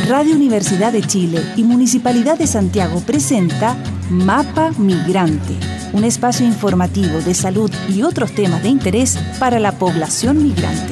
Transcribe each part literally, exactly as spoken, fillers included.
Radio Universidad de Chile y Municipalidad de Santiago presenta Mapa Migrante, un espacio informativo de salud y otros temas de interés para la población migrante.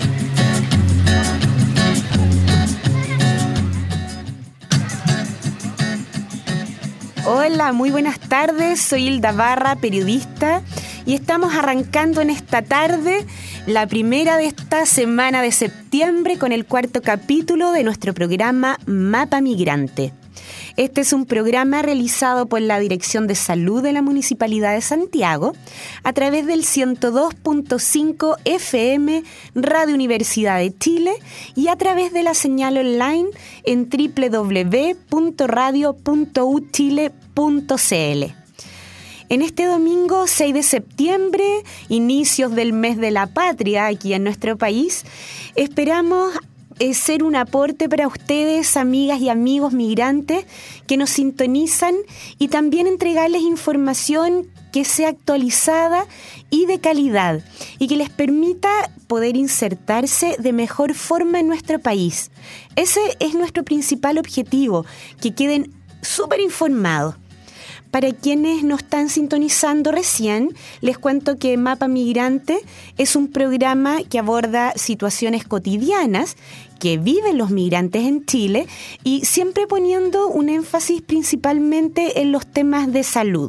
Hola, muy buenas tardes, soy Hilda Barra, periodista, y estamos arrancando en esta tarde la primera de esta semana de septiembre con el cuarto capítulo de nuestro programa Mapa Migrante. Este es un programa realizado por la Dirección de Salud de la Municipalidad de Santiago a través del ciento dos punto cinco F M Radio Universidad de Chile y a través de la señal online en doble u doble u doble u punto radio punto u chile punto c l. En este domingo seis de septiembre, inicios del mes de la patria aquí en nuestro país, esperamos es ser un aporte para ustedes, amigas y amigos migrantes que nos sintonizan, y también entregarles información que sea actualizada y de calidad y que les permita poder insertarse de mejor forma en nuestro país. Ese es nuestro principal objetivo, que queden súper informados. Para quienes nos están sintonizando recién, les cuento que Mapa Migrante es un programa que aborda situaciones cotidianas que viven los migrantes en Chile y siempre poniendo un énfasis principalmente en los temas de salud.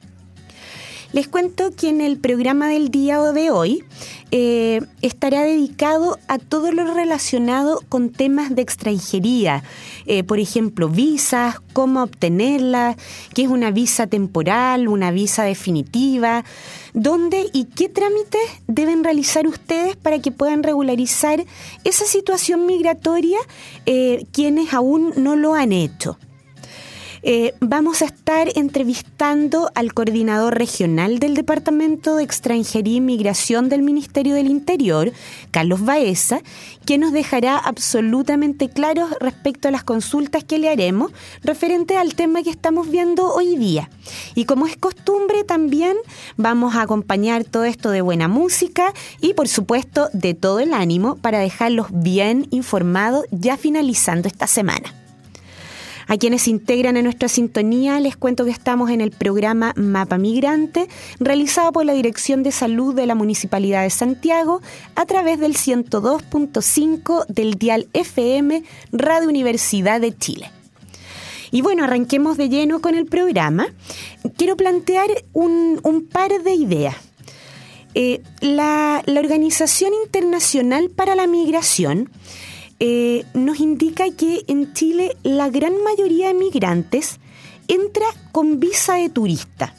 Les cuento que en el programa del día de hoy eh, estará dedicado a todo lo relacionado con temas de extranjería. Eh, por ejemplo, visas, cómo obtenerlas, qué es una visa temporal, una visa definitiva, dónde y qué trámites deben realizar ustedes para que puedan regularizar esa situación migratoria, eh, quienes aún no lo han hecho. Eh, vamos a estar entrevistando al coordinador regional del Departamento de Extranjería e Inmigración del Ministerio del Interior, Carlos Baeza, que nos dejará absolutamente claros respecto a las consultas que le haremos referente al tema que estamos viendo hoy día. Y como es costumbre, también vamos a acompañar todo esto de buena música y, por supuesto, de todo el ánimo para dejarlos bien informados ya finalizando esta semana. A quienes se integran en nuestra sintonía, les cuento que estamos en el programa Mapa Migrante, realizado por la Dirección de Salud de la Municipalidad de Santiago a través del ciento dos punto cinco del dial F M Radio Universidad de Chile. Y bueno, arranquemos de lleno con el programa. Quiero plantear un, un par de ideas. Eh, la, la Organización Internacional para la Migración Eh, nos indica que en Chile la gran mayoría de migrantes entra con visa de turista.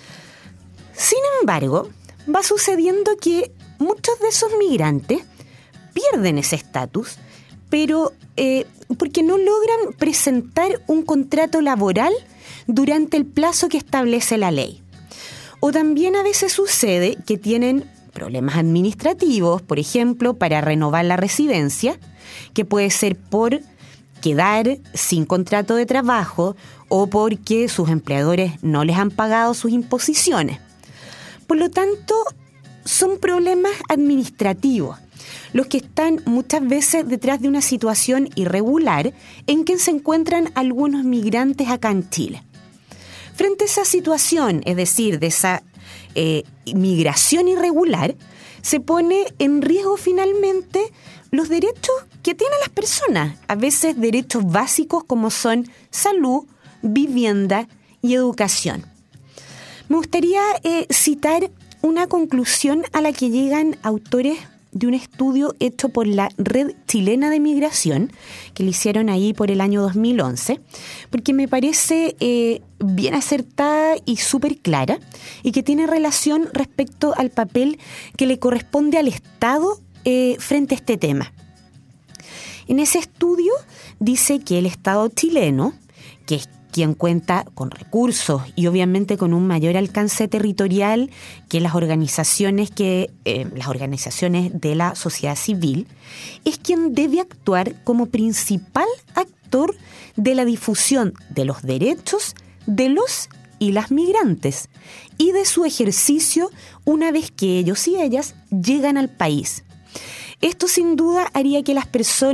Sin embargo, va sucediendo que muchos de esos migrantes pierden ese estatus, pero eh, porque no logran presentar un contrato laboral durante el plazo que establece la ley. O también a veces sucede que tienen problemas administrativos, por ejemplo, para renovar la residencia, que puede ser por quedar sin contrato de trabajo o porque sus empleadores no les han pagado sus imposiciones. Por lo tanto, son problemas administrativos los que están muchas veces detrás de una situación irregular en que se encuentran algunos migrantes acá en Chile. Frente a esa situación, es decir, de esa eh, migración irregular, se pone en riesgo finalmente los derechos que tienen las personas, a veces derechos básicos como son salud, vivienda y educación. Me gustaría eh, citar una conclusión a la que llegan autores de un estudio hecho por la Red Chilena de Migración, que lo hicieron ahí por el año dos mil once, porque me parece eh, bien acertada y súper clara, y que tiene relación respecto al papel que le corresponde al Estado eh, frente a este tema. En ese estudio dice que el Estado chileno, que es quien cuenta con recursos y obviamente con un mayor alcance territorial que las organizaciones que eh, las organizaciones de la sociedad civil, es quien debe actuar como principal actor de la difusión de los derechos de los y las migrantes y de su ejercicio una vez que ellos y ellas llegan al país. Esto sin duda haría que las personas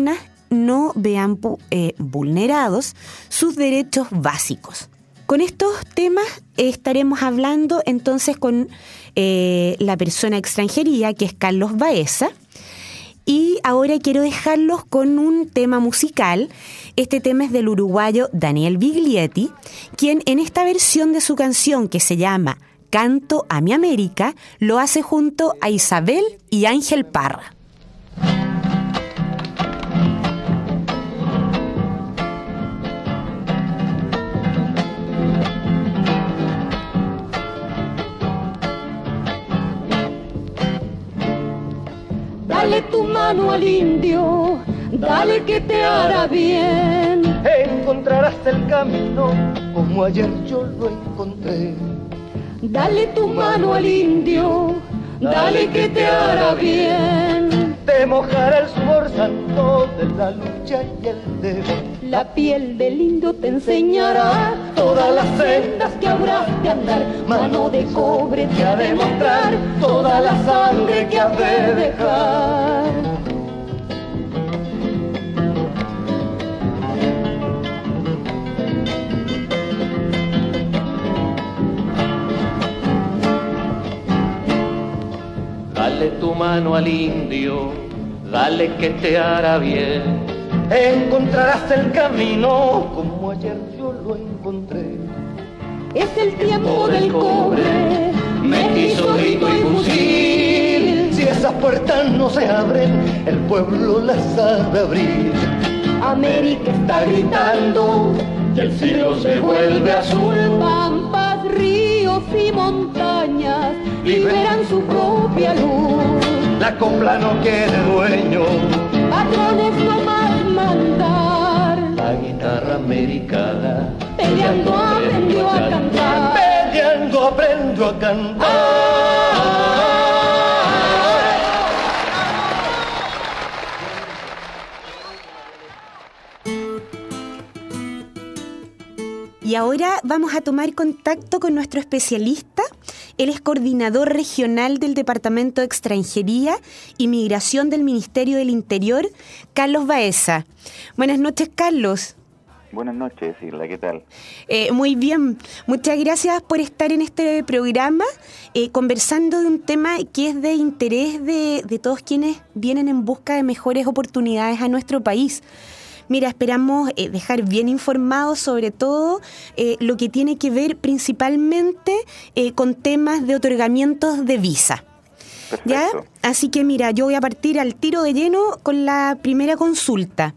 no vean eh, vulnerados sus derechos básicos. Con estos temas eh, estaremos hablando entonces con eh, la persona de extranjería, que es Carlos Baeza. Y ahora quiero dejarlos con un tema musical. Este tema es del uruguayo Daniel Biglietti, quien en esta versión de su canción que se llama Canto a mi América, lo hace junto a Isabel y Ángel Parra. Dale tu mano al indio, dale que te hará bien. Encontrarás el camino como ayer yo lo encontré. Dale tu mano al indio, dale que te hará bien. Te mojará el sudor santo de la lucha y el deber. La piel del indio te enseñará todas las sendas que habrás de andar. Mano de cobre te ha de mostrar toda la sangre que has de dejar. Dale tu mano al indio, dale que te hará bien. Encontrarás el camino como ayer yo lo encontré. Es el tiempo del cobre, mestizo, grito y fusil. Si esas puertas no se abren, el pueblo las ha de abrir. América está gritando y el cielo se vuelve azul. Pampas, ríos y montañas liberan su propia luz. La copla no quiere dueño, patrones no más mandar. La guitarra americana peleando aprendió a cantar. Peleando aprendo a cantar. Y ahora vamos a tomar contacto con nuestro especialista. Él es coordinador regional del Departamento de Extranjería y Migración del Ministerio del Interior, Carlos Baeza. Buenas noches, Carlos. Buenas noches, Isla, ¿qué tal? Eh, muy bien, muchas gracias por estar en este programa eh, conversando de un tema que es de interés de, de todos quienes vienen en busca de mejores oportunidades a nuestro país. Mira, esperamos eh, dejar bien informados sobre todo eh, lo que tiene que ver principalmente eh, con temas de otorgamientos de visa. Perfecto. ¿Ya? Así que mira, yo voy a partir al tiro de lleno con la primera consulta.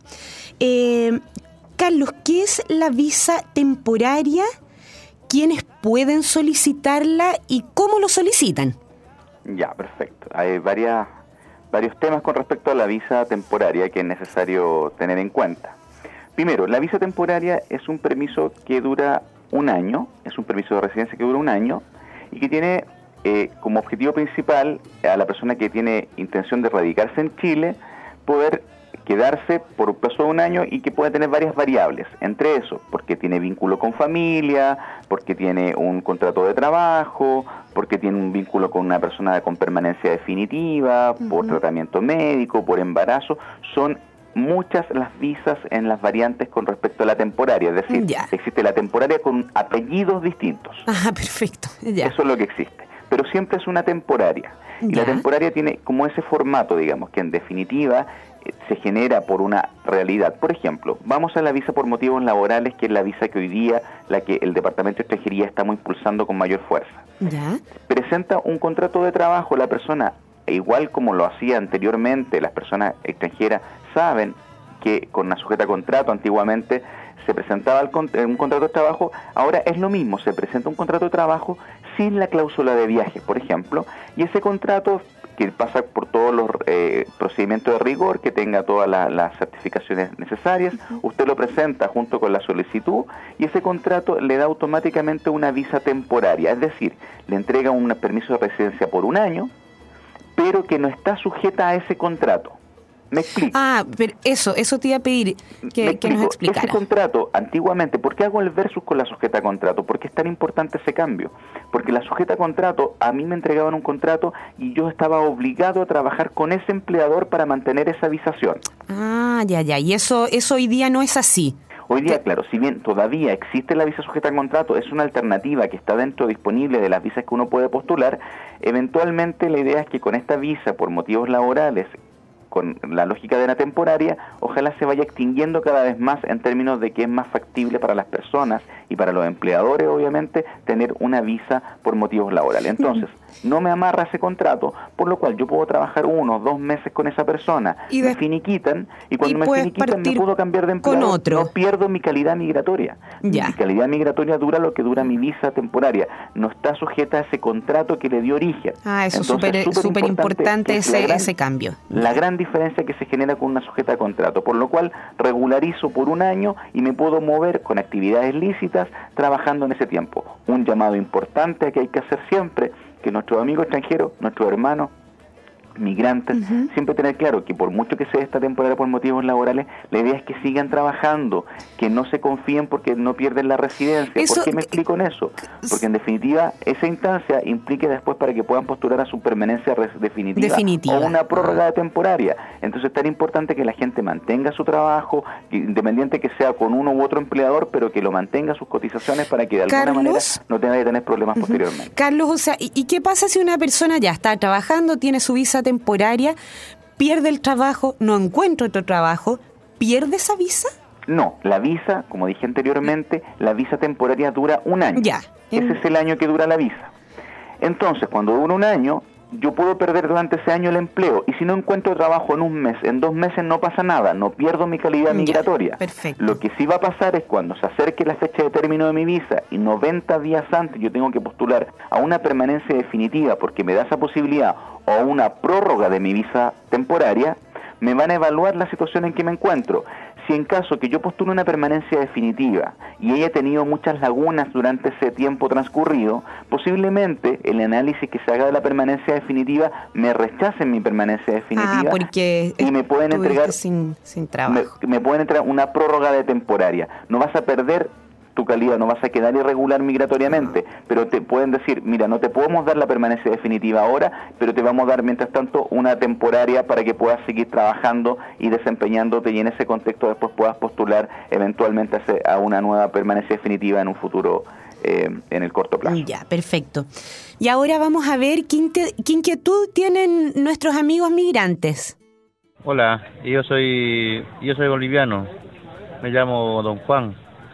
Eh, Carlos, ¿qué es la visa temporaria? ¿Quiénes pueden solicitarla y cómo lo solicitan? Ya, perfecto. Hay varias... varios temas con respecto a la visa temporaria que es necesario tener en cuenta. Primero, la visa temporaria es un permiso que dura un año, es un permiso de residencia que dura un año y que tiene eh, como objetivo principal a la persona que tiene intención de radicarse en Chile, poder quedarse por un plazo de un año y que puede tener varias variables, entre eso, porque tiene vínculo con familia, porque tiene un contrato de trabajo, porque tiene un vínculo con una persona con permanencia definitiva, uh-huh. por tratamiento médico, por embarazo. Son muchas las visas en las variantes con respecto a la temporaria, es decir, ya. existe la temporaria con apellidos distintos. Ah, perfecto. Ya. Eso es lo que existe, pero siempre es una temporaria. Y ya. la temporaria tiene como ese formato, digamos, que en definitiva eh, se genera por una realidad. Por ejemplo, vamos a la visa por motivos laborales, que es la visa que hoy día la que el Departamento de Extranjería estamos impulsando con mayor fuerza. Ya. Presenta un contrato de trabajo, la persona, igual como lo hacía anteriormente, las personas extranjeras saben que con una sujeta a contrato antiguamente se presentaba el con- un contrato de trabajo, ahora es lo mismo, se presenta un contrato de trabajo sin la cláusula de viaje, por ejemplo, y ese contrato que pasa por todos los eh, procedimientos de rigor, que tenga todas la, las certificaciones necesarias, uh-huh. usted lo presenta junto con la solicitud y ese contrato le da automáticamente una visa temporaria, es decir, le entrega un permiso de residencia por un año, pero que no está sujeta a ese contrato. Me explico. Ah, pero eso, eso te iba a pedir que, que nos explicara. Ese contrato, antiguamente, ¿por qué hago el versus con la sujeta a contrato? ¿Por qué es tan importante ese cambio? Porque la sujeta a contrato, a mí me entregaban un contrato y yo estaba obligado a trabajar con ese empleador para mantener esa visación. Ah, ya, ya. Y eso, eso hoy día no es así. Hoy día, claro, si bien todavía existe la visa sujeta a contrato, es una alternativa que está dentro disponible de las visas que uno puede postular, eventualmente la idea es que con esta visa por motivos laborales, con la lógica de la temporaria, ojalá se vaya extinguiendo cada vez más en términos de que es más factible para las personas y para los empleadores, obviamente, tener una visa por motivos laborales. Entonces, no me amarra ese contrato, por lo cual yo puedo trabajar uno o dos meses con esa persona, y me de... finiquitan, y cuando y me finiquitan me puedo cambiar de empleador, con otro. no pierdo mi calidad migratoria. Ya. Mi calidad migratoria dura lo que dura mi visa temporaria, no está sujeta a ese contrato que le dio origen. Ah, eso es súper súper importante ese, gran, ese cambio. La gran diferencia que se genera con una sujeta a contrato, por lo cual regularizo por un año y me puedo mover con actividades lícitas trabajando en ese tiempo. Un llamado importante que hay que hacer siempre, que nuestros amigos extranjeros, nuestros hermanos migrantes, uh-huh. siempre tener claro que por mucho que sea esta temporada por motivos laborales, la idea es que sigan trabajando, que no se confíen porque no pierden la residencia. Eso, ¿por qué me explico en eso? Porque en definitiva esa instancia implica después para que puedan postular a su permanencia definitiva, definitiva. o una prórroga de temporaria. Entonces es tan importante que la gente mantenga su trabajo, independiente que sea con uno u otro empleador, pero que lo mantenga sus cotizaciones para que de alguna Carlos, manera no tenga que tener problemas uh-huh. posteriormente. Carlos, o sea, ¿y, ¿y qué pasa si una persona ya está trabajando, tiene su visa temporaria, pierde el trabajo, no encuentra otro trabajo, pierde esa visa? No, la visa, como dije anteriormente, la visa temporaria dura un año. Ya. Ese es el año que dura la visa. Entonces, cuando dura un año, yo puedo perder durante ese año el empleo, y si no encuentro trabajo en un mes, en dos meses no pasa nada, no pierdo mi calidad migratoria. Ya, perfecto. Lo que sí va a pasar es cuando se acerque la fecha de término de mi visa y noventa días antes yo tengo que postular a una permanencia definitiva porque me da esa posibilidad o a una prórroga de mi visa temporaria, me van a evaluar la situación en que me encuentro. Si en caso que yo postule una permanencia definitiva y haya tenido muchas lagunas durante ese tiempo transcurrido, posiblemente el análisis que se haga de la permanencia definitiva me rechacen mi permanencia definitiva. Ah, porque y me pueden entregar sin, sin trabajo. Me, me pueden entregar una prórroga de temporaria. No vas a perder tu calidad, no vas a quedar irregular migratoriamente, uh-huh. pero te pueden decir, mira, no te podemos dar la permanencia definitiva ahora, pero te vamos a dar mientras tanto una temporaria para que puedas seguir trabajando y desempeñándote, y en ese contexto después puedas postular eventualmente a una nueva permanencia definitiva en un futuro, eh, en el corto plazo. Ya, perfecto. Y ahora vamos a ver qué, inte- qué inquietud tienen nuestros amigos migrantes. Hola, yo soy yo soy boliviano, me llamo Don Juan.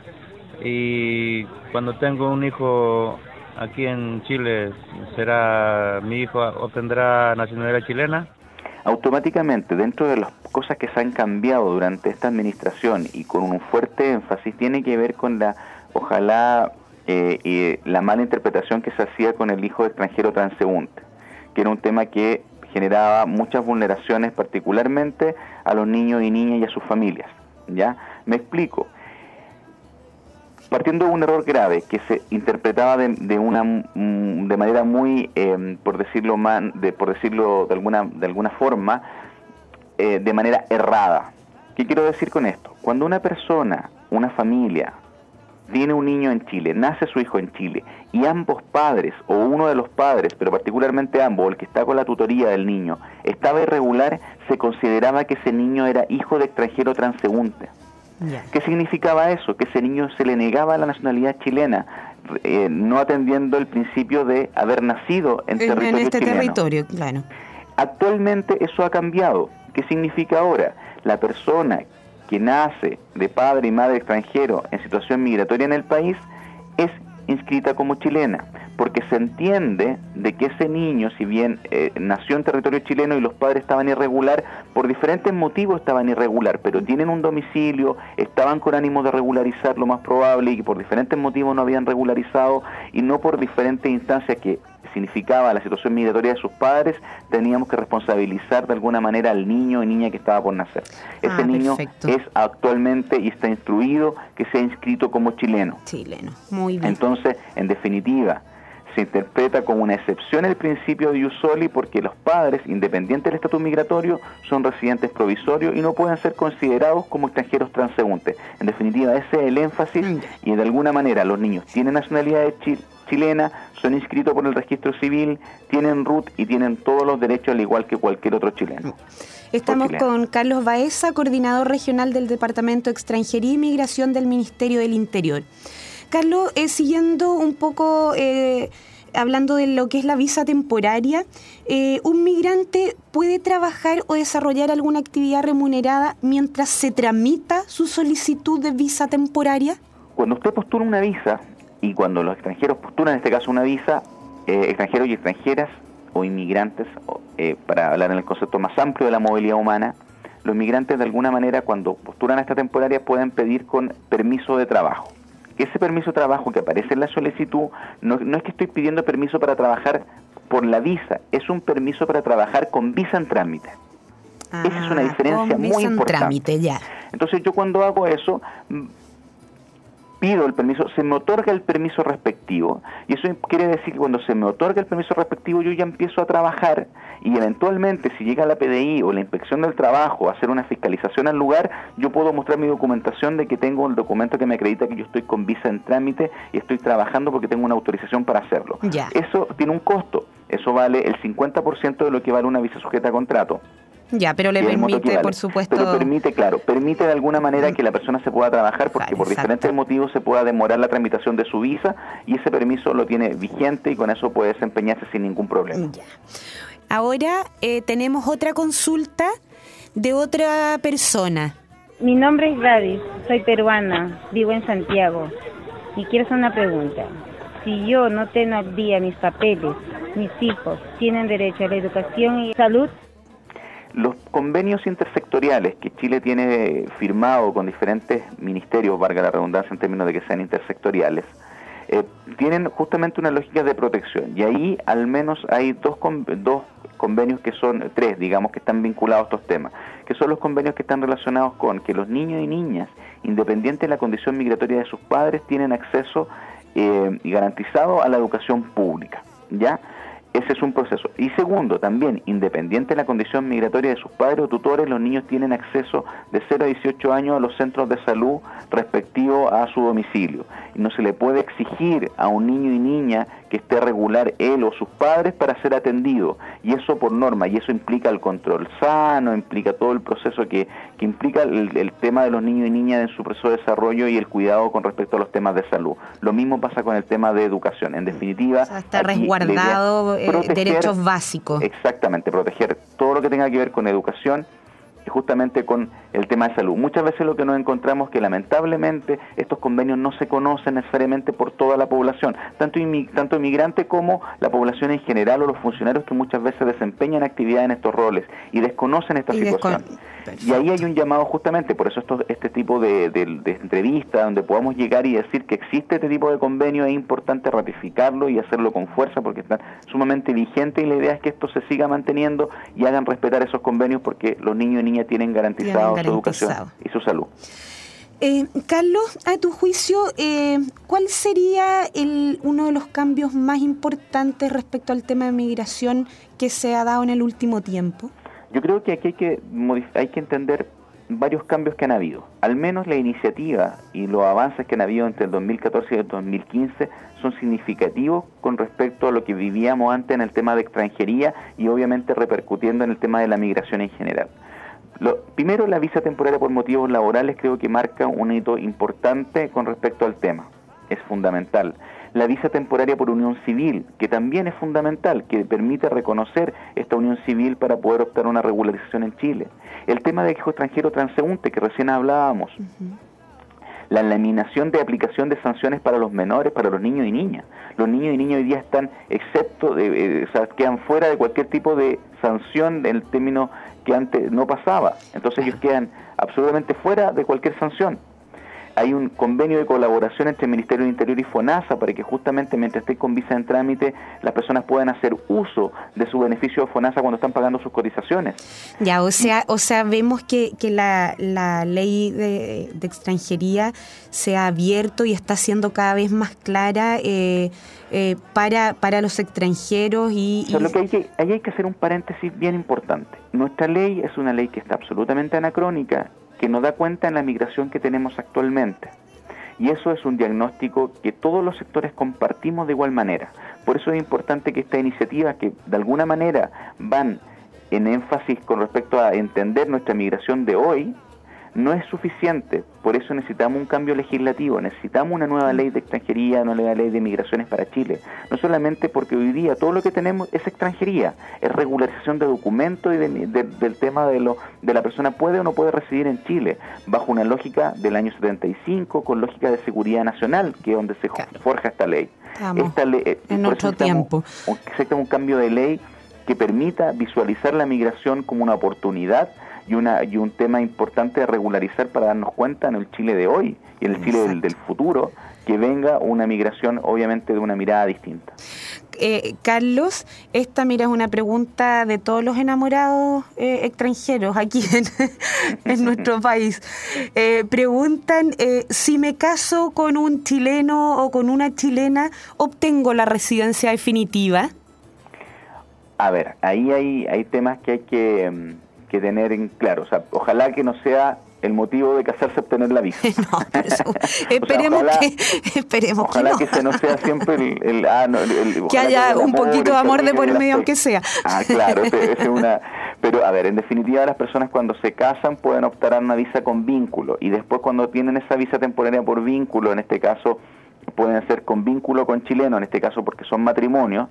Y cuando tengo un hijo aquí en Chile, ¿será mi hijo obtendrá nacionalidad chilena? Automáticamente, dentro de las cosas que se han cambiado durante esta administración y con un fuerte énfasis, tiene que ver con la, ojalá, eh, eh, la mala interpretación que se hacía con el hijo extranjero transeúnte, que era un tema que generaba muchas vulneraciones, particularmente a los niños y niñas y a sus familias. ¿Ya? Me explico. Partiendo de un error grave que se interpretaba de, de una de manera muy eh, por decirlo man, de por decirlo de alguna de alguna forma eh, de manera errada. ¿Qué quiero decir con esto? Cuando una persona, una familia tiene un niño en Chile, nace su hijo en Chile y ambos padres o uno de los padres, pero particularmente ambos, el que está con la tutoría del niño, estaba irregular, se consideraba que ese niño era hijo de extranjero transeúnte. Yeah. ¿Qué significaba eso? Que ese niño se le negaba la nacionalidad chilena, eh, no atendiendo el principio de haber nacido en, en territorio en este chileno. territorio, claro. Actualmente eso ha cambiado. ¿Qué significa ahora? La persona que nace de padre y madre extranjero en situación migratoria en el país es inscrita como chilena, porque se entiende de que ese niño, si bien eh, nació en territorio chileno y los padres estaban irregular, por diferentes motivos estaban irregular, pero tienen un domicilio, estaban con ánimo de regularizar lo más probable y que por diferentes motivos no habían regularizado, y no por diferentes instancias que significaba la situación migratoria de sus padres, teníamos que responsabilizar de alguna manera al niño y niña que estaba por nacer. Ese ah, niño perfecto. Es actualmente y está instruido que sea inscrito como chileno. Chileno, muy bien. Entonces, en definitiva, se interpreta como una excepción el principio de ius soli porque los padres, independiente del estatus migratorio, son residentes provisorios y no pueden ser considerados como extranjeros transeúntes. En definitiva, ese es el énfasis y de alguna manera los niños tienen nacionalidad de Chile, chilena, son inscritos por el registro civil, tienen R U T y tienen todos los derechos al igual que cualquier otro chileno. Estamos con Carlos Baeza, coordinador regional del Departamento de Extranjería y Migración del Ministerio del Interior. Carlos, eh, siguiendo un poco, eh, hablando de lo que es la visa temporaria, eh, ¿un migrante puede trabajar o desarrollar alguna actividad remunerada mientras se tramita su solicitud de visa temporaria? Cuando usted postula una visa, y cuando los extranjeros postulan, en este caso una visa, eh, extranjeros y extranjeras o inmigrantes, eh, para hablar en el concepto más amplio de la movilidad humana, los migrantes de alguna manera cuando postulan a esta temporaria pueden pedir con permiso de trabajo. Ese permiso de trabajo que aparece en la solicitud no, no es que estoy pidiendo permiso para trabajar por la visa, es un permiso para trabajar con visa en trámite. Ah, esa es una diferencia muy importante. Trámite, ya. Entonces yo cuando hago eso, pido el permiso, se me otorga el permiso respectivo, y eso quiere decir que cuando se me otorga el permiso respectivo yo ya empiezo a trabajar, y eventualmente si llega la P D I o la Inspección del Trabajo a hacer una fiscalización al lugar, yo puedo mostrar mi documentación de que tengo el documento que me acredita que yo estoy con visa en trámite y estoy trabajando porque tengo una autorización para hacerlo. Ya. Eso tiene un costo, eso vale el cincuenta por ciento de lo que vale una visa sujeta a contrato. Ya, pero le permite, por supuesto... Pero permite, claro, permite de alguna manera que la persona se pueda trabajar porque vale, por exacto. diferentes motivos se pueda demorar la tramitación de su visa y ese permiso lo tiene vigente y con eso puede desempeñarse sin ningún problema. Ya. Ahora eh, tenemos otra consulta de otra persona. Mi nombre es Gladys, soy peruana, vivo en Santiago y quiero hacer una pregunta. Si yo no tengo al día mis papeles, mis hijos tienen derecho a la educación y salud. Los convenios intersectoriales que Chile tiene firmado con diferentes ministerios, valga la redundancia en términos de que sean intersectoriales, eh, tienen justamente una lógica de protección. Y ahí al menos hay dos, con, dos convenios que son, tres digamos, que están vinculados a estos temas, que son los convenios que están relacionados con que los niños y niñas, independiente de la condición migratoria de sus padres, tienen acceso eh, y garantizado a la educación pública, ¿ya? Ese es un proceso. Y segundo, también, independiente de la condición migratoria de sus padres o tutores, los niños tienen acceso de cero a dieciocho años a los centros de salud respectivo a su domicilio. Y no se le puede exigir a un niño y niña que esté regular él o sus padres para ser atendido. Y eso por norma, y eso implica el control sano, implica todo el proceso que, que implica el, el tema de los niños y niñas en su proceso de desarrollo y el cuidado con respecto a los temas de salud. Lo mismo pasa con el tema de educación. En definitiva... O sea, está resguardado eh, proteger, derechos básicos. Exactamente, proteger todo lo que tenga que ver con educación y justamente con el tema de salud. Muchas veces lo que nos encontramos es que lamentablemente estos convenios no se conocen necesariamente por toda la población, tanto, inmi- tanto inmigrante como la población en general o los funcionarios que muchas veces desempeñan actividad en estos roles y desconocen esta y situación. Descon- y ahí hay un llamado justamente, por eso esto, este tipo de, de, de entrevista donde podamos llegar y decir que existe este tipo de convenio, es importante ratificarlo y hacerlo con fuerza porque están sumamente vigentes y la idea es que esto se siga manteniendo y hagan respetar esos convenios porque los niños y niñas tienen garantizado, tienen garantizado. su educación y su salud. Eh, Carlos, a tu juicio, eh, ¿cuál sería el, uno de los cambios más importantes respecto al tema de migración que se ha dado en el último tiempo? Yo creo que aquí hay que, modif- hay que entender varios cambios que han habido. Al menos la iniciativa y los avances que han habido entre el dos mil catorce y el dos mil quince son significativos con respecto a lo que vivíamos antes en el tema de extranjería y obviamente repercutiendo en el tema de la migración en general. Lo, primero, la visa temporaria por motivos laborales creo que marca un hito importante con respecto al tema. Es fundamental. La visa temporaria por unión civil, que también es fundamental, que permite reconocer esta unión civil para poder optar a una regularización en Chile. El tema de hijo extranjero transeúnte, que recién hablábamos. Uh-huh. La eliminación de aplicación de sanciones para los menores, para los niños y niñas. Los niños y niñas hoy día están excepto, de, eh, o sea, quedan fuera de cualquier tipo de sanción en el término que antes no pasaba. Entonces ellos quedan absolutamente fuera de cualquier sanción. hay un convenio de colaboración entre el Ministerio del Interior y FONASA para que justamente mientras esté con visa en trámite las personas puedan hacer uso de su beneficio de FONASA cuando están pagando sus cotizaciones. Ya, o sea, o sea vemos que, que la, la ley de, de extranjería se ha abierto y está siendo cada vez más clara eh, eh, para, para los extranjeros. Y, o sea, y... lo que hay que, ahí hay que hacer un paréntesis bien importante. Nuestra ley es una ley que está absolutamente anacrónica, que no da cuenta en la migración que tenemos actualmente. Y eso es un diagnóstico que todos los sectores compartimos de igual manera. Por eso es importante que estas iniciativas que de alguna manera van en énfasis con respecto a entender nuestra migración de hoy, no es suficiente. Por eso necesitamos un cambio legislativo, necesitamos una nueva ley de extranjería, una nueva ley de migraciones para Chile. No solamente porque hoy día todo lo que tenemos es extranjería, es regularización de documentos y de, de, del tema de lo de la persona puede o no puede residir en Chile, bajo una lógica del año setenta y cinco, con lógica de seguridad nacional, que es donde se claro. forja esta ley. Esta ley eh, en otro tiempo. Un, un cambio de ley que permita visualizar la migración como una oportunidad y una y un tema importante de regularizar para darnos cuenta en el Chile de hoy y en el Chile del, del futuro, que venga una migración obviamente de una mirada distinta. Eh, Carlos, esta mira es una pregunta de todos los enamorados eh, extranjeros aquí en, en nuestro país. Eh, preguntan, eh, si me caso con un chileno o con una chilena, ¿obtengo la residencia definitiva? A ver, ahí hay, hay temas que hay que... que tener en claro, o sea, ojalá que no sea el motivo de casarse obtener la visa. No, pero eso, esperemos, o sea, ojalá, que, esperemos ojalá que no. que ese no sea siempre el... el, ah, no, el, el que haya que un amor, poquito de amor de por medio, aunque sea. Ah, claro, ese, ese es una... Pero, a ver, en definitiva, las personas cuando se casan pueden optar a una visa con vínculo, y después cuando tienen esa visa temporaria por vínculo, en este caso, pueden ser con vínculo con chileno, en este caso porque son matrimonios,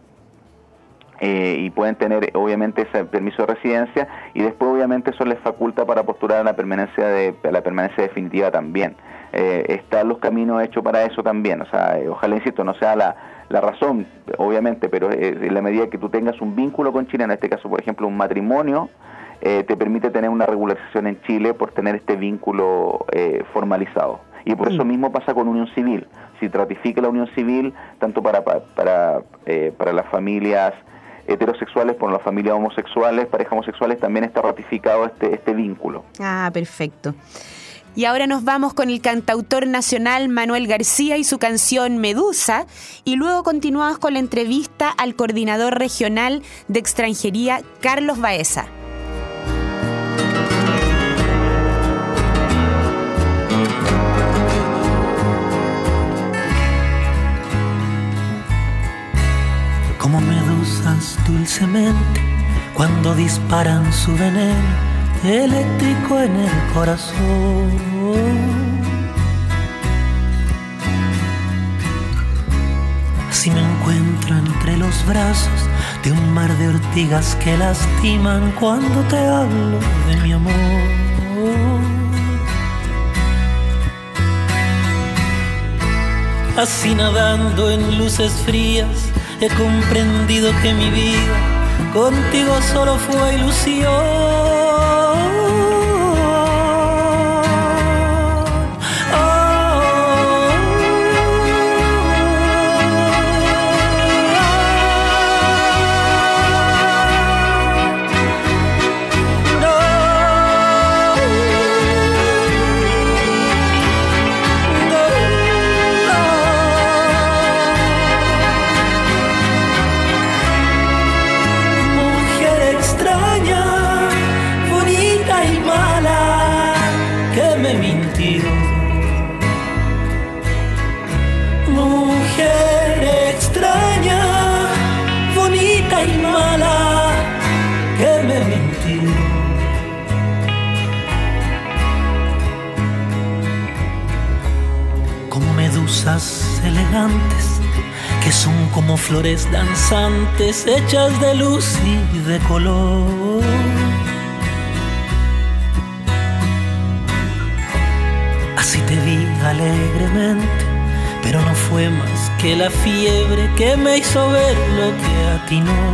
Eh, y pueden tener obviamente ese permiso de residencia, y después obviamente eso les faculta para postular a la permanencia de a la permanencia definitiva también. Eh, están los caminos hechos para eso también, o sea, eh, ojalá, insisto, no sea la, la razón, obviamente, pero eh, en la medida que tú tengas un vínculo con Chile, en este caso, por ejemplo, un matrimonio, eh, te permite tener una regularización en Chile por tener este vínculo eh, formalizado. Y por eso mismo pasa con unión civil. Si ratifica la unión civil, tanto para, para, para, eh, para las familias heterosexuales, por las familias homosexuales, parejas homosexuales, también está ratificado este, este vínculo. Ah, perfecto. Y ahora nos vamos con el cantautor nacional Manuel García y su canción Medusa, y luego continuamos con la entrevista al coordinador regional de extranjería, Carlos Baeza. Como medusas dulcemente cuando disparan su veneno eléctrico en el corazón. Así me encuentro entre los brazos de un mar de ortigas que lastiman cuando te hablo de mi amor. Así nadando en luces frías he comprendido que mi vida contigo solo fue ilusión. Elegantes que son como flores danzantes hechas de luz y de color. Así te vi alegremente, pero no fue más que la fiebre que me hizo ver lo que a ti no.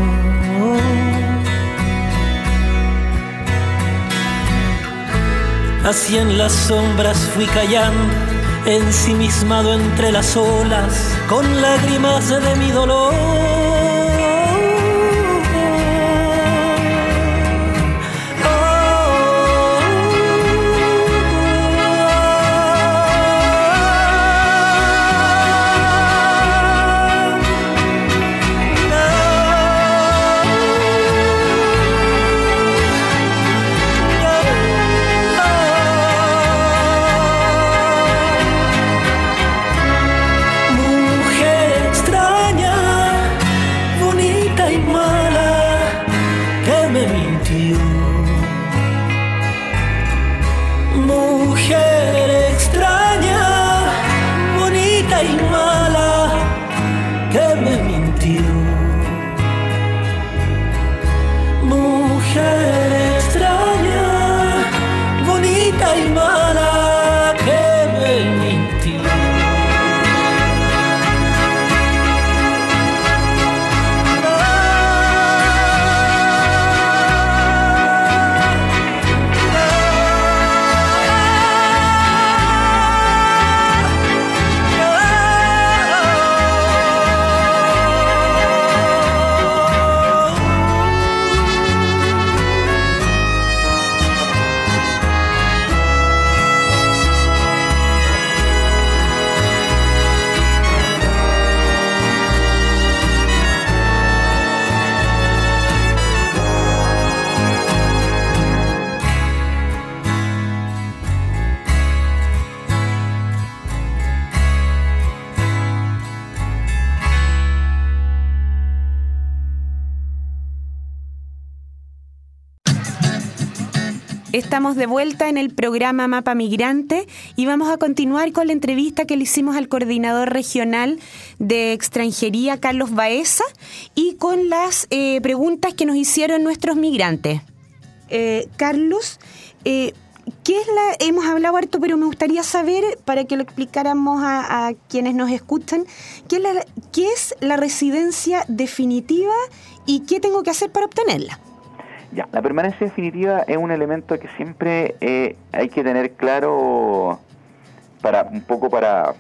Así en las sombras fui callando ensimismado entre las olas, con lágrimas de mi dolor. Estamos de vuelta en el programa Mapa Migrante y vamos a continuar con la entrevista que le hicimos al coordinador regional de extranjería, Carlos Baeza, y con las eh, preguntas que nos hicieron nuestros migrantes. Eh, Carlos, eh, ¿qué es la? Hemos hablado harto, pero me gustaría saber, para que lo explicáramos a, a quienes nos escuchan, ¿qué es, la, ¿qué es la residencia definitiva y qué tengo que hacer para obtenerla? Ya, la permanencia definitiva es un elemento que siempre eh, hay que tener claro para un poco para,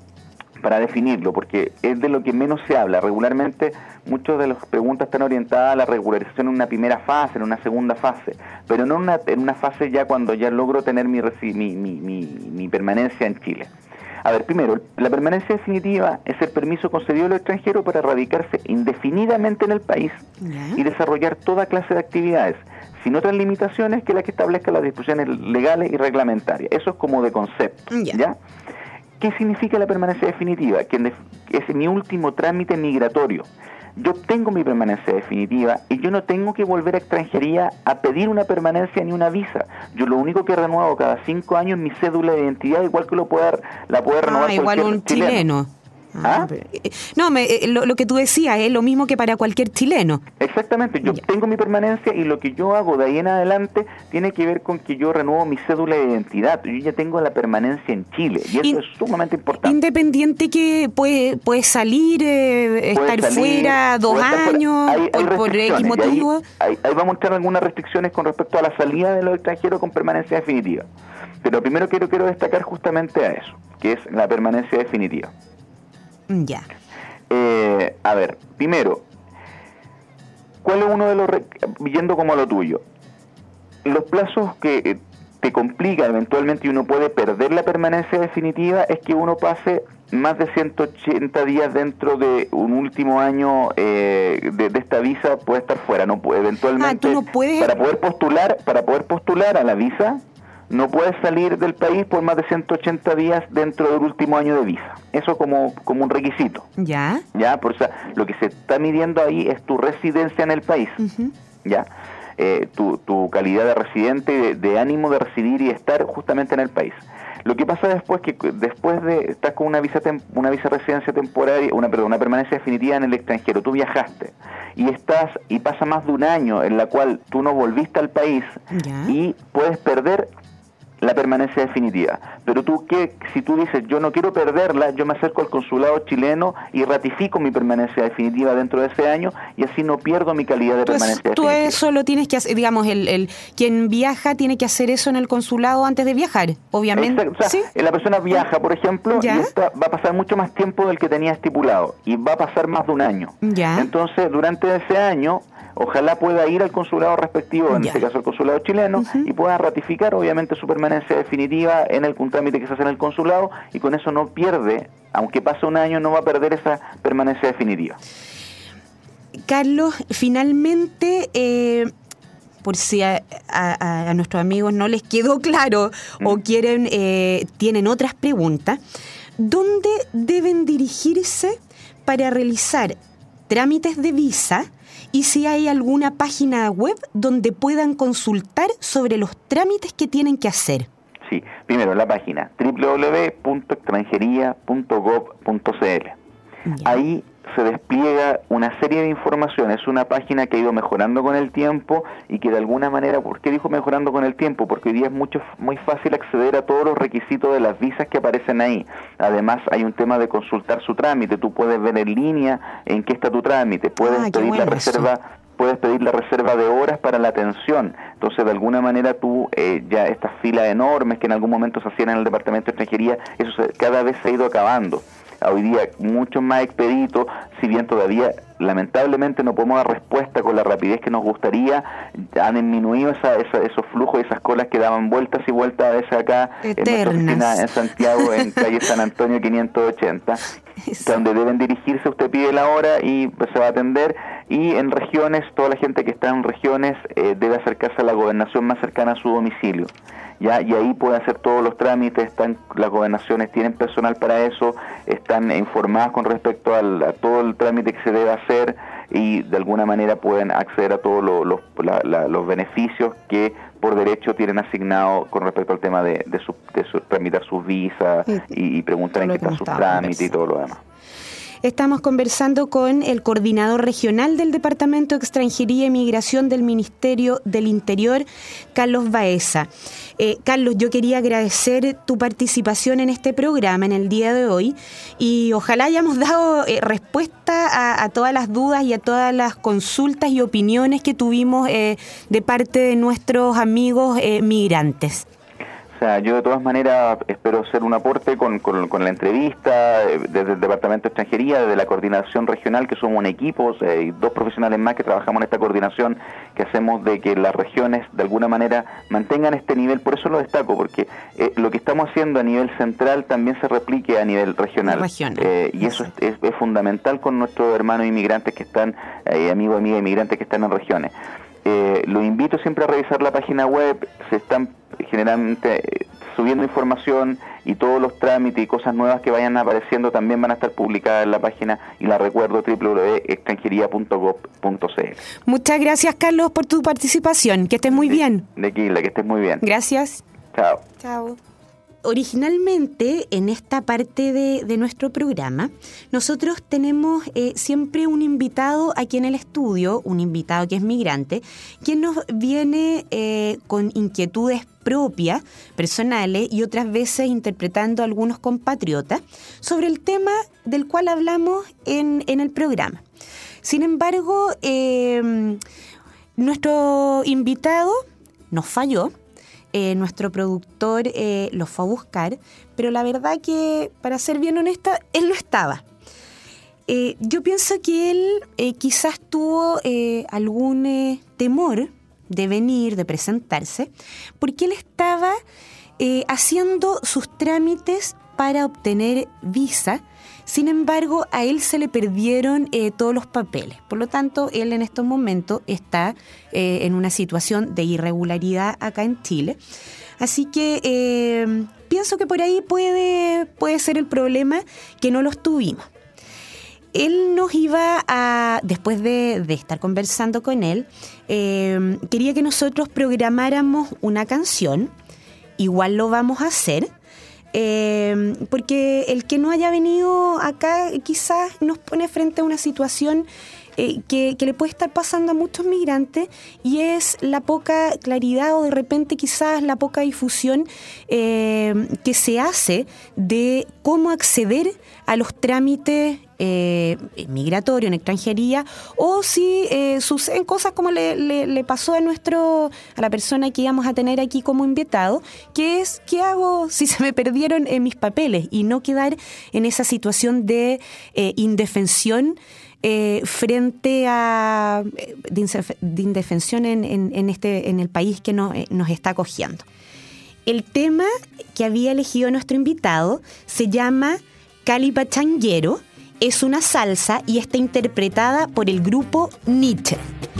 para definirlo, porque es de lo que menos se habla. Regularmente muchas de las preguntas están orientadas a la regularización en una primera fase, en una segunda fase, pero no en una, en una fase ya cuando ya logro tener mi, mi, mi, mi, mi permanencia en Chile. A ver, primero, la permanencia definitiva es el permiso concedido al extranjero para radicarse indefinidamente en el país ¿Ya? y desarrollar toda clase de actividades, sin otras limitaciones que las que establezcan las disposiciones legales y reglamentarias. Eso es como de concepto, ¿ya? ¿ya? ¿Qué significa la permanencia definitiva? Que es mi último trámite migratorio. Yo obtengo mi permanencia definitiva y yo no tengo que volver a extranjería a pedir una permanencia ni una visa. Yo lo único que renuevo cada cinco años es mi cédula de identidad, igual que lo pueda, la puede renovar ah, igual un chileno. chileno. Ah, ¿Ah? No, me, lo, lo que tú decías es lo mismo que para cualquier chileno. Exactamente, yo ya. tengo mi permanencia y lo que yo hago de ahí en adelante tiene que ver con que yo renuevo mi cédula de identidad. Yo ya tengo la permanencia en Chile y eso In, es sumamente importante. Independiente que puede, puede salir, eh, puede estar salir, fuera dos años, hay, hay por, por X motivo. Ahí, ahí, ahí vamos a entrar algunas restricciones con respecto a la salida de los extranjeros con permanencia definitiva. Pero primero quiero, quiero destacar justamente a eso, que es la permanencia definitiva. Ya. Eh, a ver, primero, ¿cuál es uno de los, re- yendo como a lo tuyo? Los plazos que te complica eventualmente y uno puede perder la permanencia definitiva es que uno pase más de ciento ochenta días dentro de un último año eh, de, de esta visa, puede estar fuera, no puede eventualmente. Ah, ¿tú no puedes? Para poder postular, para poder postular a la visa, no puedes salir del país por más de ciento ochenta días dentro del último año de visa. Eso como, como un requisito. Ya. Ya, por eso lo que se está midiendo ahí es tu residencia en el país. Uh-huh. Ya. Eh, tu, tu calidad de residente, de, de ánimo de residir y estar justamente en el país. Lo que pasa después que después de estás con una visa tem, una visa residencia temporaria, una perdón, una permanencia definitiva en el extranjero, tú viajaste y estás y pasa más de un año en la cual tú no volviste al país ya. y puedes perder la permanencia definitiva. Pero tú, ¿qué? Si tú dices, yo no quiero perderla, yo me acerco al consulado chileno y ratifico mi permanencia definitiva dentro de ese año y así no pierdo mi calidad de tú permanencia es, tú definitiva. eso lo tienes que hacer, digamos, el, el quien viaja tiene que hacer eso en el consulado antes de viajar, obviamente. Exacto. O sea, ¿sí? la persona viaja, por ejemplo, ¿Ya? y esta va a pasar mucho más tiempo del que tenía estipulado y va a pasar más de un año. ¿Ya? Entonces, durante ese año, ojalá pueda ir al consulado respectivo, en Ya. este caso el consulado chileno, uh-huh. y pueda ratificar obviamente su permanencia definitiva en el un trámite que se hace en el consulado, y con eso no pierde, aunque pase un año, no va a perder esa permanencia definitiva. Carlos, finalmente, eh, por si a, a, a nuestros amigos no les quedó claro mm. o quieren eh, tienen otras preguntas, ¿dónde deben dirigirse para realizar trámites de visa? Y si hay alguna página web donde puedan consultar sobre los trámites que tienen que hacer. Sí, primero la página doble u doble u doble u punto extranjería punto gov punto c l. Ahí se despliega una serie de informaciones. Es una página que ha ido mejorando con el tiempo y que de alguna manera, ¿por qué dijo mejorando con el tiempo? Porque hoy día es mucho muy fácil acceder a todos los requisitos de las visas que aparecen ahí. Además, hay un tema de consultar su trámite. Tú puedes ver en línea en qué está tu trámite. Puedes ah, pedir bueno la reserva. Eso. Puedes pedir la reserva de horas para la atención. Entonces, de alguna manera, tú, eh, ya estas filas enormes que en algún momento se hacían en el Departamento de Extranjería, eso se, cada vez se ha ido acabando. Hoy día, mucho más expedito, si bien todavía, lamentablemente, no podemos dar respuesta con la rapidez que nos gustaría, han disminuido esa, esa, esos flujos y esas colas que daban vueltas y vueltas a veces acá Eternas. En nuestra oficina en Santiago, en calle San Antonio quinientos ochenta, donde deben dirigirse, usted pide la hora y pues, se va a atender, y en regiones, toda la gente que está en regiones eh, debe acercarse a la gobernación más cercana a su domicilio. Ya, y ahí pueden hacer todos los trámites, están las gobernaciones tienen personal para eso, están informadas con respecto al, a todo el trámite que se debe hacer, y de alguna manera pueden acceder a todos lo, lo, la, la, los beneficios que por derecho tienen asignado con respecto al tema de, de, su, de su, tramitar sus visas y, y preguntar en qué están sus trámites y todo lo demás. Estamos conversando con el coordinador regional del Departamento de Extranjería y Migración del Ministerio del Interior, Carlos Baeza. Eh, Carlos, yo quería agradecer tu participación en este programa en el día de hoy y ojalá hayamos dado eh, respuesta a, a todas las dudas y a todas las consultas y opiniones que tuvimos eh, de parte de nuestros amigos eh, migrantes. O sea, yo de todas maneras espero hacer un aporte con, con, con la entrevista desde el Departamento de Extranjería, desde la coordinación regional, que somos un equipo, eh, y dos profesionales más que trabajamos en esta coordinación, que hacemos de que las regiones de alguna manera mantengan este nivel. Por eso lo destaco, porque eh, lo que estamos haciendo a nivel central también se replique a nivel regional. regional. Eh, y eso es, es, es fundamental con nuestros hermanos inmigrantes que están, eh, amigos y amigas inmigrantes que están en regiones. Eh, lo invito siempre a revisar la página web, se están generalmente eh, subiendo información y todos los trámites y cosas nuevas que vayan apareciendo también van a estar publicadas en la página, y la recuerdo, doble u doble u doble u punto extranjería punto gov punto c l. Muchas gracias, Carlos, por tu participación. Que estés muy de, bien. De Quila, que estés muy bien. Gracias. Chao. Chao. Originalmente, en esta parte de, de nuestro programa, nosotros tenemos eh, siempre un invitado aquí en el estudio, un invitado que es migrante, quien nos viene eh, con inquietudes propias, personales, y otras veces interpretando a algunos compatriotas sobre el tema del cual hablamos en, en el programa. Sin embargo, eh, nuestro invitado nos falló. Eh, nuestro productor eh, lo fue a buscar, pero la verdad que, para ser bien honesta, él no estaba. Eh, yo pienso que él eh, quizás tuvo eh, algún eh, temor de venir, de presentarse, porque él estaba eh, haciendo sus trámites para obtener visa. Sin embargo, a él se le perdieron eh, todos los papeles. Por lo tanto, él en estos momentos está eh, en una situación de irregularidad acá en Chile. Así que eh, pienso que por ahí puede, puede ser el problema, que no los tuvimos. Él nos iba a, después de, de estar conversando con él, eh, quería que nosotros programáramos una canción. Igual lo vamos a hacer. Eh, porque el que no haya venido acá quizás nos pone frente a una situación eh, que, que le puede estar pasando a muchos migrantes, y es la poca claridad o de repente quizás la poca difusión eh, que se hace de cómo acceder a los trámites eh, migratorios en extranjería, o si eh, suceden cosas como le, le, le pasó a nuestro a la persona que íbamos a tener aquí como invitado, que es ¿qué hago si se me perdieron eh, mis papeles? Y no quedar en esa situación de eh, indefensión eh, frente a de, de indefensión en, en, en este en el país que no, eh, nos está acogiendo. El tema que había elegido nuestro invitado se llama Cali Pachanguero, es una salsa y está interpretada por el grupo Nietzsche.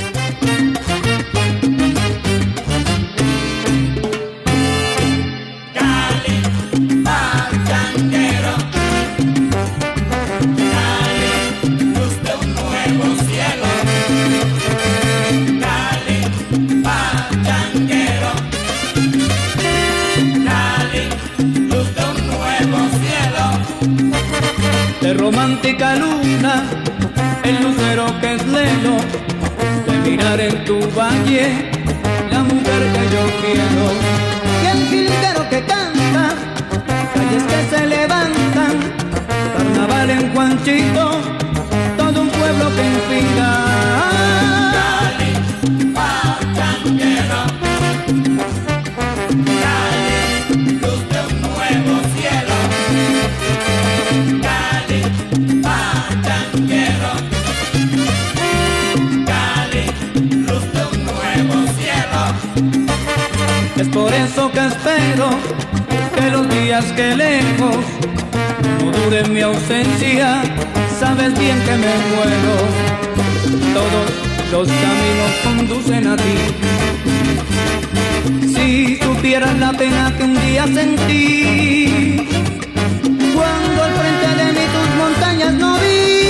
De romántica luna, el lucero que es lelo, de mirar en tu valle, la mujer que yo quiero. Y el jilguero que canta, calles que se levantan, carnaval en Juanchito, todo un pueblo que inspira. Cali, pachanguero, Cali, luz de un nuevo cielo. Cali, pachanguero, Cali, luz de un nuevo cielo. Es por eso que espero que los días que lejos no duren mi ausencia. Sabes bien que me muero, todos los caminos conducen a ti. Si supieras la pena que un día sentí cuando al frente de mí tus montañas no vi,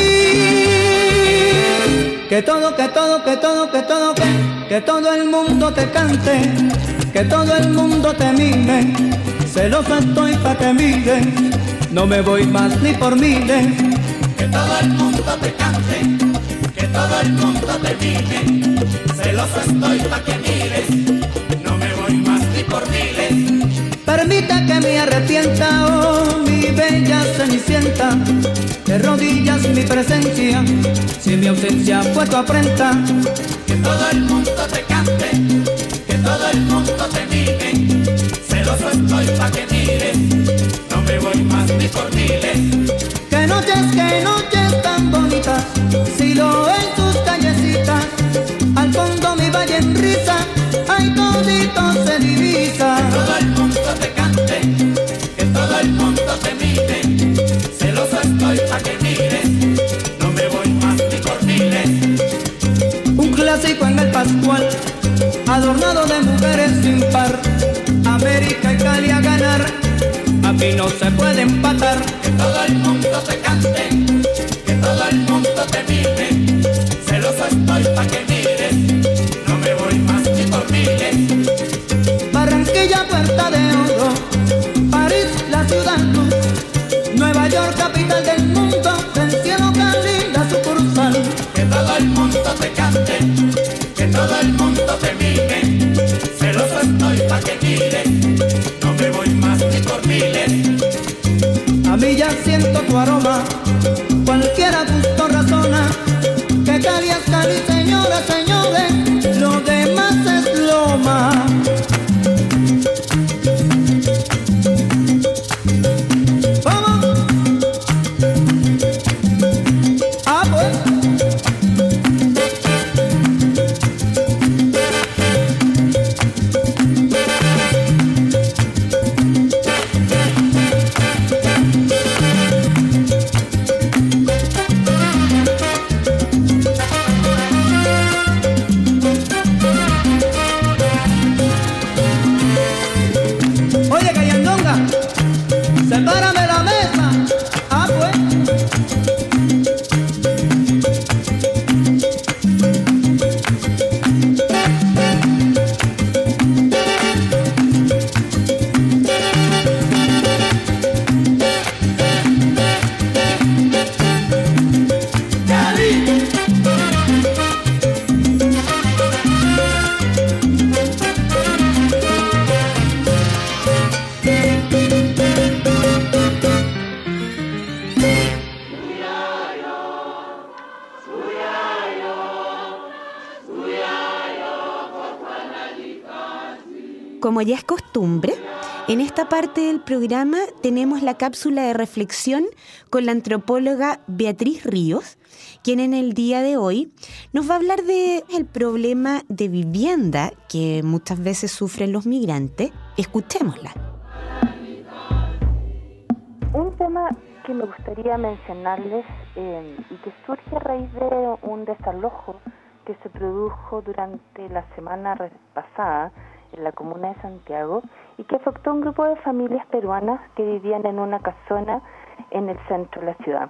que todo, que todo, que todo, que todo, que, que todo el mundo te cante, que todo el mundo te mime, celoso estoy pa' que miren, no me voy más ni por miles. Que todo el mundo te cante, que todo el mundo te mime, celoso estoy pa' que mires, no me voy más ni por miles. Permita que me arrepienta, oh mi bella cenicienta, de rodillas mi presencia, si mi ausencia fue tu afrenta. Que todo el mundo te cante, que todo el mundo te mime, celoso estoy pa' que mires, no me voy más ni por miles. Que noches, que noches tan bonitas, si lo en tus callecitas, al fondo mi valle en risa, ay todito se divisa. Que todo el mundo te cante, que todo el mundo te mire, celoso estoy pa' que mires, no me voy más ni por miles. Un clásico en el Pascual, adornado de mujeres sin par, América y Cali a ganar, aquí no se puede empatar. Que todo el mundo te cante, que todo el mundo te mire, celoso estoy pa' que mires, no me voy más ni por miles. Barranquilla, Puerta de Oro, París, la ciudad luz, Nueva York, capital del mundo, del cielo Cali, la sucursal. Que todo el mundo te cante, que todo el mundo te mire, celoso estoy pa' que mires, no me voy más ni por miles. A mí ya siento tu aroma, cualquiera gusto razona, que Cali es Cali, señoras, señores, lo demás es loma. ¿Vamos? Ah, pues. Sepárame la mesa. Ah, pues. Cali. como ya es costumbre, en esta parte del programa tenemos la cápsula de reflexión con la antropóloga Beatriz Ríos, quien en el día de hoy nos va a hablar del problema de vivienda que muchas veces sufren los migrantes. Escuchémosla. Un tema que me gustaría mencionarles eh, y que surge a raíz de un desalojo que se produjo durante la semana pasada en la comuna de Santiago y que afectó a un grupo de familias peruanas que vivían en una casona en el centro de la ciudad.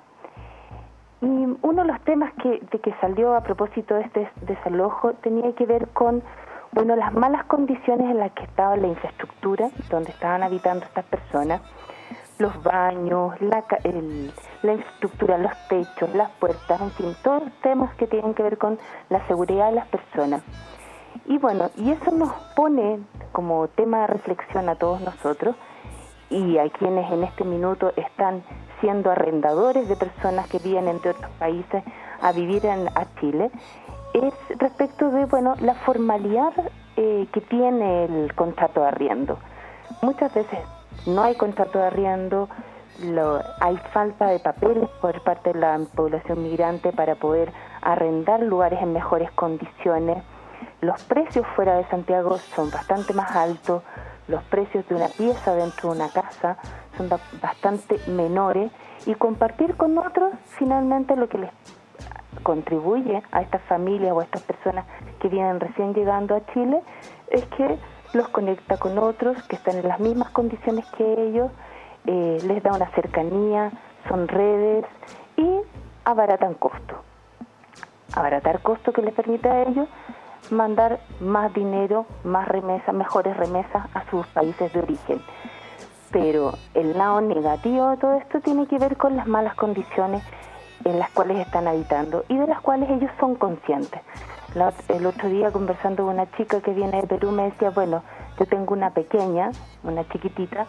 Y uno de los temas que, de que salió a propósito de este desalojo tenía que ver con, bueno, las malas condiciones en las que estaba la infraestructura donde estaban habitando estas personas, los baños, la, el, la infraestructura, los techos, las puertas, en fin, todos los temas que tienen que ver con la seguridad de las personas. Y bueno, y eso nos pone como tema de reflexión a todos nosotros y a quienes en este minuto están siendo arrendadores de personas que vienen de otros países a vivir en, a Chile, es respecto de, bueno, la formalidad eh, que tiene el contrato de arriendo. Muchas veces no hay contrato de arriendo, lo, hay falta de papeles por parte de la población migrante para poder arrendar lugares en mejores condiciones. Los precios fuera de Santiago son bastante más altos, los precios de una pieza dentro de una casa son bastante menores y compartir con otros finalmente lo que les contribuye a estas familias o a estas personas que vienen recién llegando a Chile es que los conecta con otros que están en las mismas condiciones que ellos, eh, les da una cercanía, son redes y abaratan costos. Abaratar costos que les permite a ellos mandar más dinero, más remesas, mejores remesas a sus países de origen. Pero el lado negativo de todo esto tiene que ver con las malas condiciones en las cuales están habitando y de las cuales ellos son conscientes. La, el otro día conversando con una chica que viene de Perú me decía, bueno, yo tengo una pequeña, una chiquitita,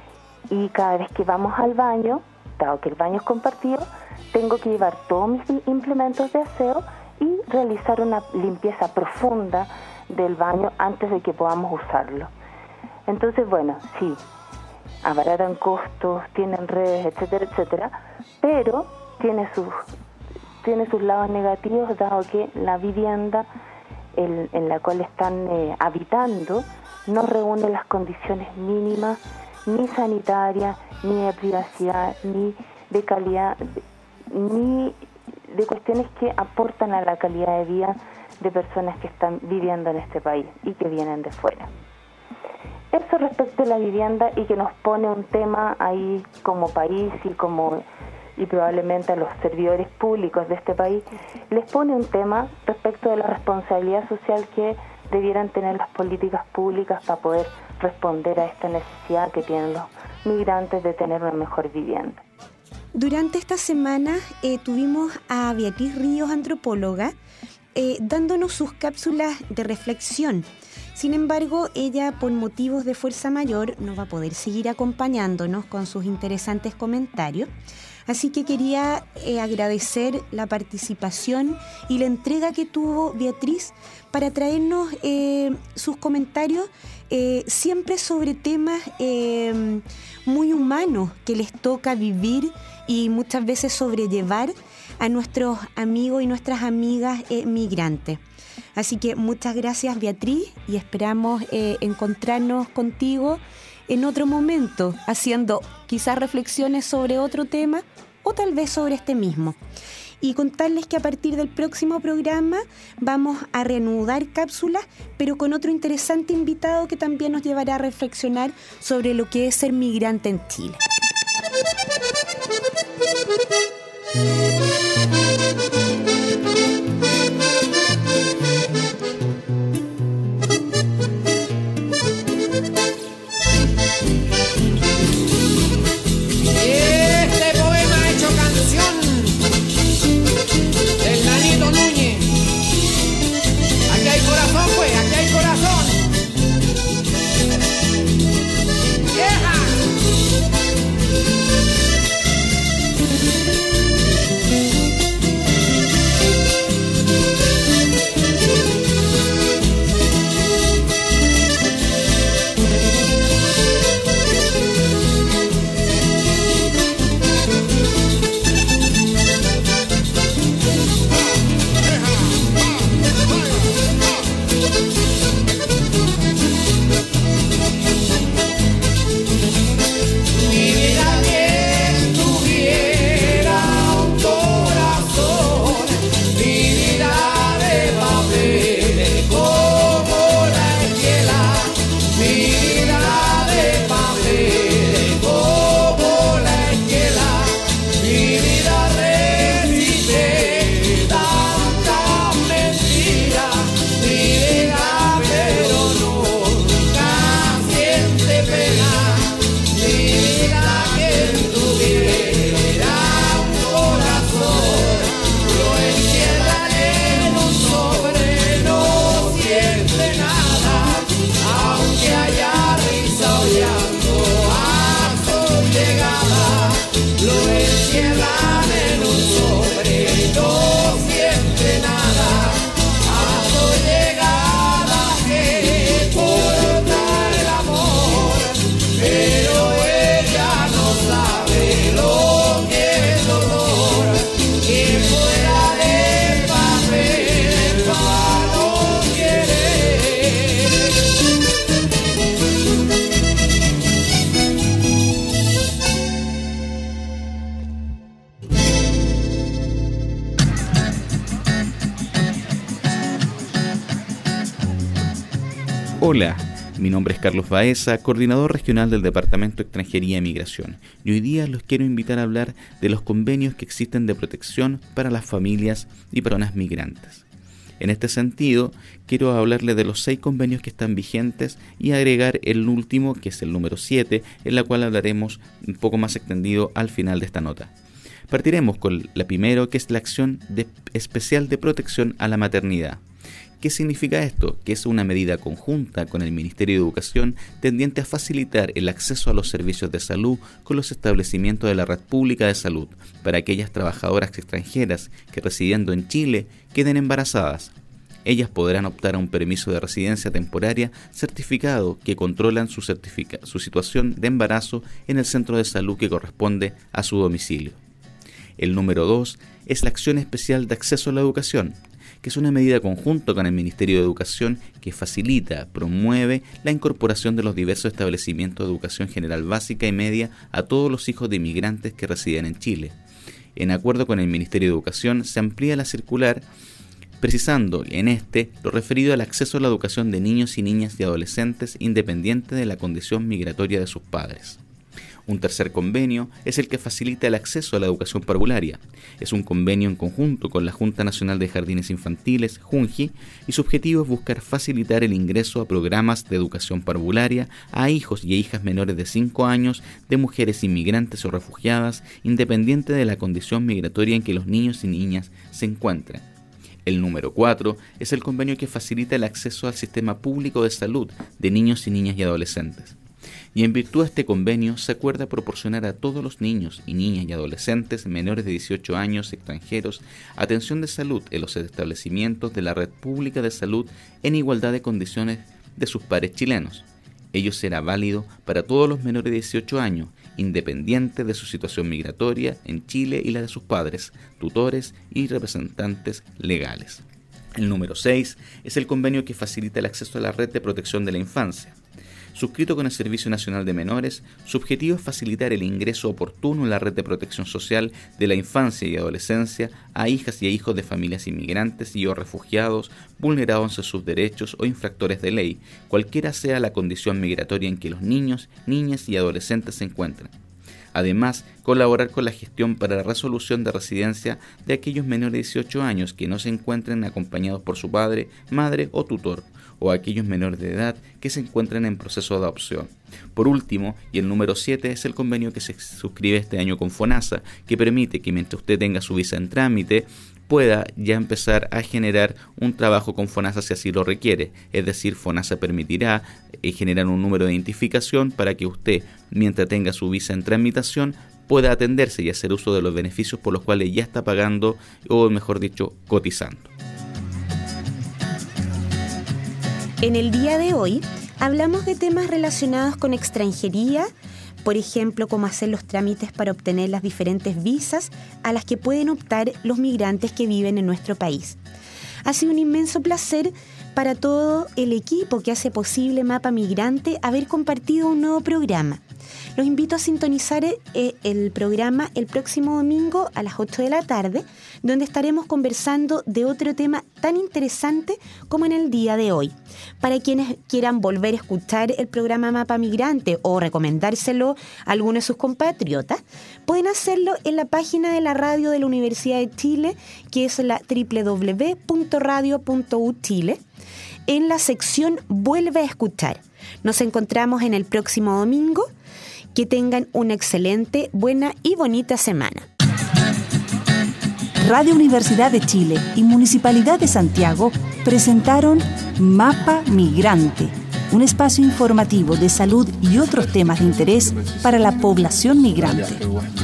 y cada vez que vamos al baño, dado que el baño es compartido, tengo que llevar todos mis implementos de aseo y realizar una limpieza profunda del baño antes de que podamos usarlo. Entonces, bueno, sí, abaratan costos, tienen redes, etcétera, etcétera, pero tiene sus tiene sus lados negativos, dado que la vivienda el, en la cual están eh, habitando no reúne las condiciones mínimas, ni sanitarias, ni de privacidad, ni de calidad, ni de cuestiones que aportan a la calidad de vida de personas que están viviendo en este país y que vienen de fuera. Eso respecto a la vivienda y que nos pone un tema ahí como país y como y probablemente a los servidores públicos de este país, les pone un tema respecto de la responsabilidad social que debieran tener las políticas públicas para poder responder a esta necesidad que tienen los migrantes de tener una mejor vivienda. Durante esta semana eh, tuvimos a Beatriz Ríos, antropóloga, eh, dándonos sus cápsulas de reflexión. Sin embargo, ella, por motivos de fuerza mayor, no va a poder seguir acompañándonos con sus interesantes comentarios. Así que quería eh, agradecer la participación y la entrega que tuvo Beatriz para traernos eh, sus comentarios eh, siempre sobre temas eh, muy humanos que les toca vivir y muchas veces sobrellevar a nuestros amigos y nuestras amigas eh, migrantes. Así que muchas gracias, Beatriz, y esperamos eh, encontrarnos contigo en otro momento, haciendo quizás reflexiones sobre otro tema o tal vez sobre este mismo. Y contarles que a partir del próximo programa vamos a reanudar cápsulas, pero con otro interesante invitado que también nos llevará a reflexionar sobre lo que es ser migrante en Chile. Yeah! nada, lo encierran en un sobre, no siente nada, a su llegada que corta el amor, pero ella no sabe lo que es dolor, que fuera de papel para no querer. Hola, mi nombre es Carlos Baeza, coordinador regional del Departamento de Extranjería y Migración, y hoy día los quiero invitar a hablar de los convenios que existen de protección para las familias y personas migrantes. En este sentido, quiero hablarles de los seis convenios que están vigentes y agregar el último, que es el número siete, en la cual hablaremos un poco más extendido al final de esta nota. Partiremos con la primera, que es la acción de, especial de protección a la maternidad. ¿Qué significa esto? Que es una medida conjunta con el Ministerio de Educación tendiente a facilitar el acceso a los servicios de salud con los establecimientos de la red pública de salud para aquellas trabajadoras extranjeras que residiendo en Chile queden embarazadas. Ellas podrán optar a un permiso de residencia temporaria certificado que controlan su, certifica- su situación de embarazo en el centro de salud que corresponde a su domicilio. El número dos es la acción especial de acceso a la educación, que es una medida conjunta con el Ministerio de Educación que facilita, promueve la incorporación de los diversos establecimientos de educación general básica y media a todos los hijos de inmigrantes que residen en Chile. En acuerdo con el Ministerio de Educación, se amplía la circular precisando en este lo referido al acceso a la educación de niños y niñas y adolescentes independiente de la condición migratoria de sus padres. Un tercer convenio es el que facilita el acceso a la educación parvularia. Es un convenio en conjunto con la Junta Nacional de Jardines Infantiles, JUNJI, y su objetivo es buscar facilitar el ingreso a programas de educación parvularia a hijos y hijas menores de cinco años de mujeres inmigrantes o refugiadas, independiente de la condición migratoria en que los niños y niñas se encuentren. El número cuatro es el convenio que facilita el acceso al sistema público de salud de niños y niñas y adolescentes. Y en virtud de este convenio se acuerda proporcionar a todos los niños y niñas y adolescentes menores de dieciocho años extranjeros atención de salud en los establecimientos de la red pública de salud en igualdad de condiciones de sus pares chilenos. Ello será válido para todos los menores de dieciocho años, independiente de su situación migratoria en Chile y la de sus padres, tutores y representantes legales. El número seis es el convenio que facilita el acceso a la red de protección de la infancia. Suscrito con el Servicio Nacional de Menores, su objetivo es facilitar el ingreso oportuno en la red de protección social de la infancia y adolescencia a hijas y a hijos de familias inmigrantes y o refugiados vulnerados en sus derechos o infractores de ley, cualquiera sea la condición migratoria en que los niños, niñas y adolescentes se encuentren. Además, colaborar con la gestión para la resolución de residencia de aquellos menores de dieciocho años que no se encuentren acompañados por su padre, madre o tutor, o aquellos menores de edad que se encuentren en proceso de adopción. Por último, y el número siete es el convenio que se suscribe este año con FONASA, que permite que mientras usted tenga su visa en trámite, pueda ya empezar a generar un trabajo con FONASA si así lo requiere. Es decir, FONASA permitirá eh, generar un número de identificación para que usted, mientras tenga su visa en tramitación, pueda atenderse y hacer uso de los beneficios por los cuales ya está pagando, o mejor dicho, cotizando. En el día de hoy hablamos de temas relacionados con extranjería, por ejemplo, cómo hacer los trámites para obtener las diferentes visas a las que pueden optar los migrantes que viven en nuestro país. Ha sido un inmenso placer para todo el equipo que hace posible Mapa Migrante haber compartido un nuevo programa. Los invito a sintonizar eh, el programa el próximo domingo a las ocho de la tarde, donde estaremos conversando de otro tema tan interesante como en el día de hoy. Para quienes quieran volver a escuchar el programa Mapa Migrante o recomendárselo a alguno de sus compatriotas, pueden hacerlo en la página de la radio de la Universidad de Chile, que es la doble u doble u doble u punto radio punto u chile, en la sección Vuelve a escuchar. Nos encontramos en el próximo domingo. Que tengan una excelente, buena y bonita semana. Radio Universidad de Chile y Municipalidad de Santiago presentaron Mapa Migrante, un espacio informativo de salud y otros temas de interés para la población migrante.